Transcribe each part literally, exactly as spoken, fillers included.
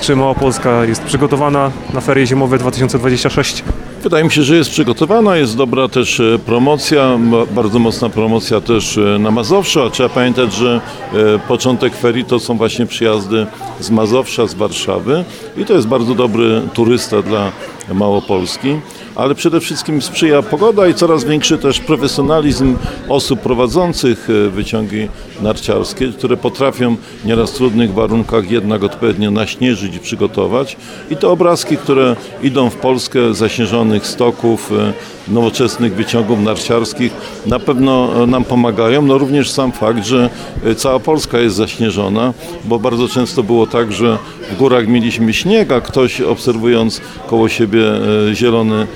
Czy Małopolska jest przygotowana na ferie zimowe dwa tysiące dwudziesty szósty? Wydaje mi się, że jest przygotowana, jest dobra też promocja, bardzo mocna promocja też na Mazowszu, a trzeba pamiętać, że początek ferii to są właśnie przyjazdy z Mazowsza, z Warszawy i to jest bardzo dobry turysta dla Małopolski, ale przede wszystkim sprzyja pogoda i coraz większy też profesjonalizm osób prowadzących wyciągi narciarskie, które potrafią nieraz w trudnych warunkach jednak odpowiednio naśnieżyć i przygotować. I te obrazki, które idą w Polskę zaśnieżonych stoków, nowoczesnych wyciągów narciarskich na pewno nam pomagają. No również sam fakt, że cała Polska jest zaśnieżona, bo bardzo często było tak, że w górach mieliśmy śnieg, a ktoś obserwując koło siebie zielony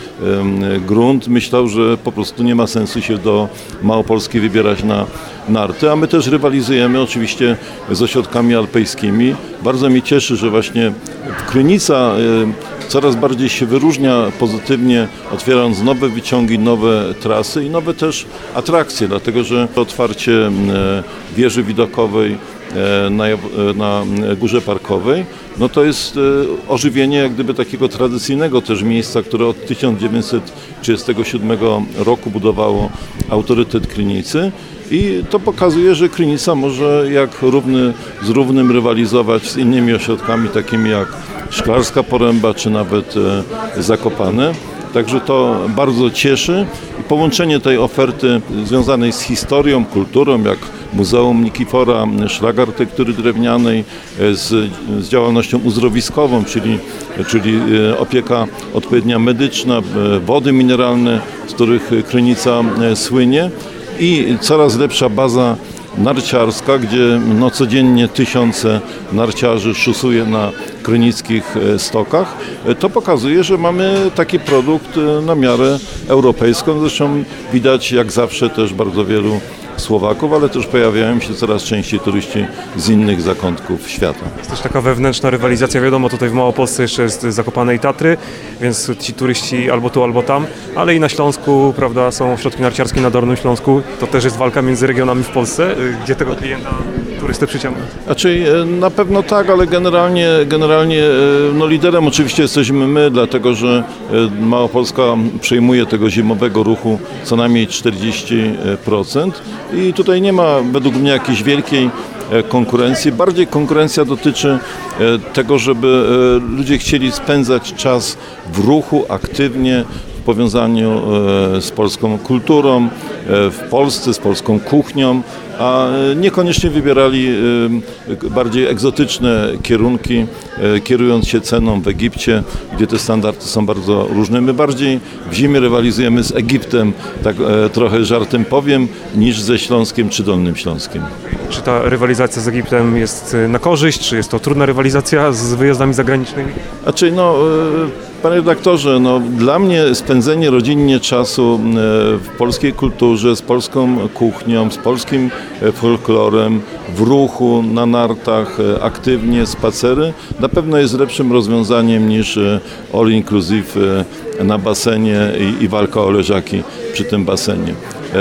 grunt myślał, że po prostu nie ma sensu się do Małopolski wybierać na narty, a my też rywalizujemy oczywiście z ośrodkami alpejskimi. Bardzo mnie cieszy, że właśnie Krynica coraz bardziej się wyróżnia pozytywnie, otwierając nowe wyciągi, nowe trasy i nowe też atrakcje, dlatego że otwarcie wieży widokowej na, na Górze Parkowej, no to jest ożywienie jak gdyby takiego tradycyjnego też miejsca, które od tysiąc dziewięćset trzydziestego siódmego roku budowało autorytet Krynicy. I to pokazuje, że Krynica może jak równy z równym rywalizować z innymi ośrodkami takimi jak Szklarska Poręba czy nawet Zakopane. Także to bardzo cieszy i połączenie tej oferty związanej z historią, kulturą, jak Muzeum Nikifora, Szlak Architektury Drewnianej, z, z działalnością uzdrowiskową, czyli, czyli opieka odpowiednia medyczna, wody mineralne, z których Krynica słynie i coraz lepsza baza narciarska, gdzie no, codziennie tysiące narciarzy szusuje na krynickich stokach. To pokazuje, że mamy taki produkt na miarę europejską. Zresztą widać jak zawsze też bardzo wielu Słowaków, ale też pojawiają się coraz częściej turyści z innych zakątków świata. Jest też taka wewnętrzna rywalizacja, wiadomo, tutaj w Małopolsce jeszcze jest Zakopane i Tatry, więc ci turyści albo tu, albo tam, ale i na Śląsku, prawda, są ośrodki narciarskie na Dolnym Śląsku. To też jest walka między regionami w Polsce, gdzie tego klienta, turystę przyciągnąć. Znaczy na pewno tak, ale generalnie, generalnie no, liderem oczywiście jesteśmy my, dlatego że Małopolska przejmuje tego zimowego ruchu co najmniej czterdzieści procent. I tutaj nie ma według mnie jakiejś wielkiej konkurencji. Bardziej konkurencja dotyczy tego, żeby ludzie chcieli spędzać czas w ruchu aktywnie, w powiązaniu z polską kulturą, w Polsce, z polską kuchnią, a niekoniecznie wybierali bardziej egzotyczne kierunki, kierując się ceną w Egipcie, gdzie te standardy są bardzo różne. My bardziej w zimie rywalizujemy z Egiptem, tak trochę żartem powiem, niż ze Śląskiem czy Dolnym Śląskiem. Czy ta rywalizacja z Egiptem jest na korzyść, czy jest to trudna rywalizacja z wyjazdami zagranicznymi? Znaczy, no, panie redaktorze, no, dla mnie spędzenie rodzinnie czasu w polskiej kulturze, z polską kuchnią, z polskim folklorem, w ruchu, na nartach, aktywnie, spacery, na pewno jest lepszym rozwiązaniem niż all inclusive na basenie i, i walka o leżaki przy tym basenie.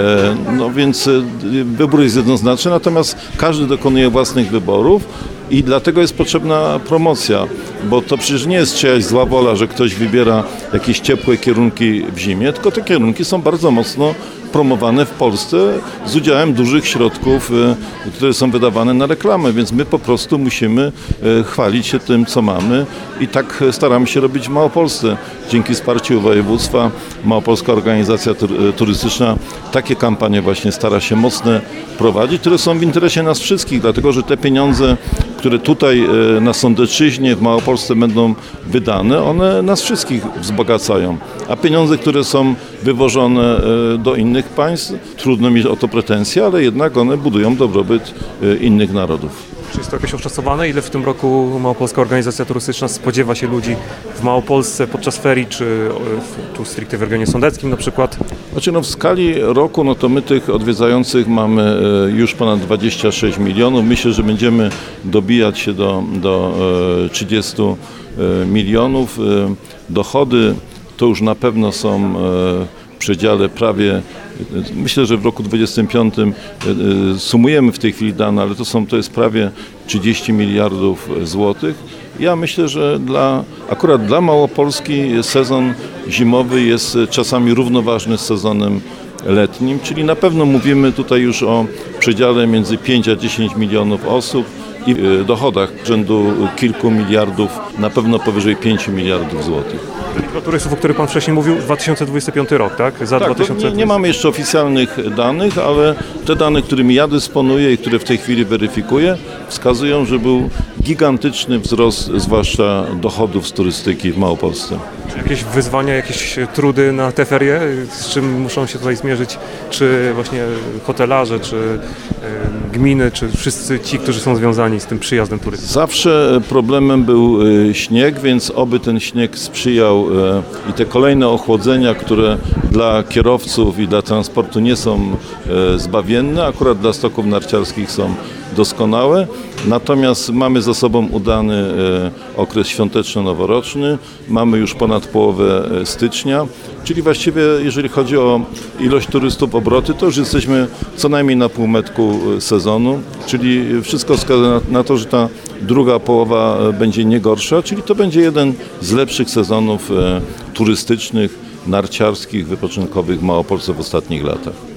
No więc wybór jest jednoznaczny, natomiast każdy dokonuje własnych wyborów i dlatego jest potrzebna promocja, bo to przecież nie jest czyjaś zła wola, że ktoś wybiera jakieś ciepłe kierunki w zimie, tylko te kierunki są bardzo mocno promowane w Polsce z udziałem dużych środków, które są wydawane na reklamę, więc my po prostu musimy chwalić się tym, co mamy i tak staramy się robić w Małopolsce. Dzięki wsparciu województwa Małopolska Organizacja Turystyczna takie kampanie właśnie stara się mocne prowadzić, które są w interesie nas wszystkich, dlatego że te pieniądze, które tutaj na Sądecczyźnie, w Małopolsce będą wydane, one nas wszystkich wzbogacają. A pieniądze, które są wywożone do innych państw, trudno mieć o to pretensje, ale jednak one budują dobrobyt innych narodów. Czy jest to jakoś oszacowane? Ile w tym roku Małopolska Organizacja Turystyczna spodziewa się ludzi w Małopolsce podczas ferii, czy tu stricte w regionie sądeckim na przykład? Znaczy no w skali roku, no to my tych odwiedzających mamy już ponad dwadzieścia sześć milionów. Myślę, że będziemy dobijać się do, do trzydziestu milionów. Dochody to już na pewno są w przedziale prawie Myślę, że w roku dwudziestym piątym sumujemy w tej chwili dane, ale to, są, to jest prawie trzydzieści miliardów złotych. Ja myślę, że dla, akurat dla Małopolski sezon zimowy jest czasami równoważny z sezonem letnim, czyli na pewno mówimy tutaj już o przedziale między pięć a dziesięć milionów osób i dochodach rzędu kilku miliardów, na pewno powyżej pięciu miliardów złotych. Liczba turystów, o których Pan wcześniej mówił, dwa tysiące dwudziesty piąty rok, tak? Za Tak, dwa tysiące dwudziesty. nie, nie mamy jeszcze oficjalnych danych, ale te dane, którymi ja dysponuję i które w tej chwili weryfikuję, wskazują, że był gigantyczny wzrost, zwłaszcza dochodów z turystyki w Małopolsce. Czy jakieś wyzwania, jakieś trudy na te ferie, z czym muszą się tutaj zmierzyć, czy właśnie hotelarze, czy y, gminy, czy wszyscy ci, którzy są związani z tym przyjazdem turystów? Zawsze problemem był y, śnieg, więc oby ten śnieg sprzyjał y, i te kolejne ochłodzenia, które dla kierowców i dla transportu nie są y, zbawienne, akurat dla stoków narciarskich są doskonałe. Natomiast mamy za sobą udany e, okres świąteczno-noworoczny, mamy już ponad połowę stycznia, czyli właściwie jeżeli chodzi o ilość turystów, obroty, to już jesteśmy co najmniej na półmetku sezonu, czyli wszystko wskazuje na, na to, że ta druga połowa będzie nie gorsza, czyli to będzie jeden z lepszych sezonów e, turystycznych, narciarskich, wypoczynkowych w Małopolsce w ostatnich latach.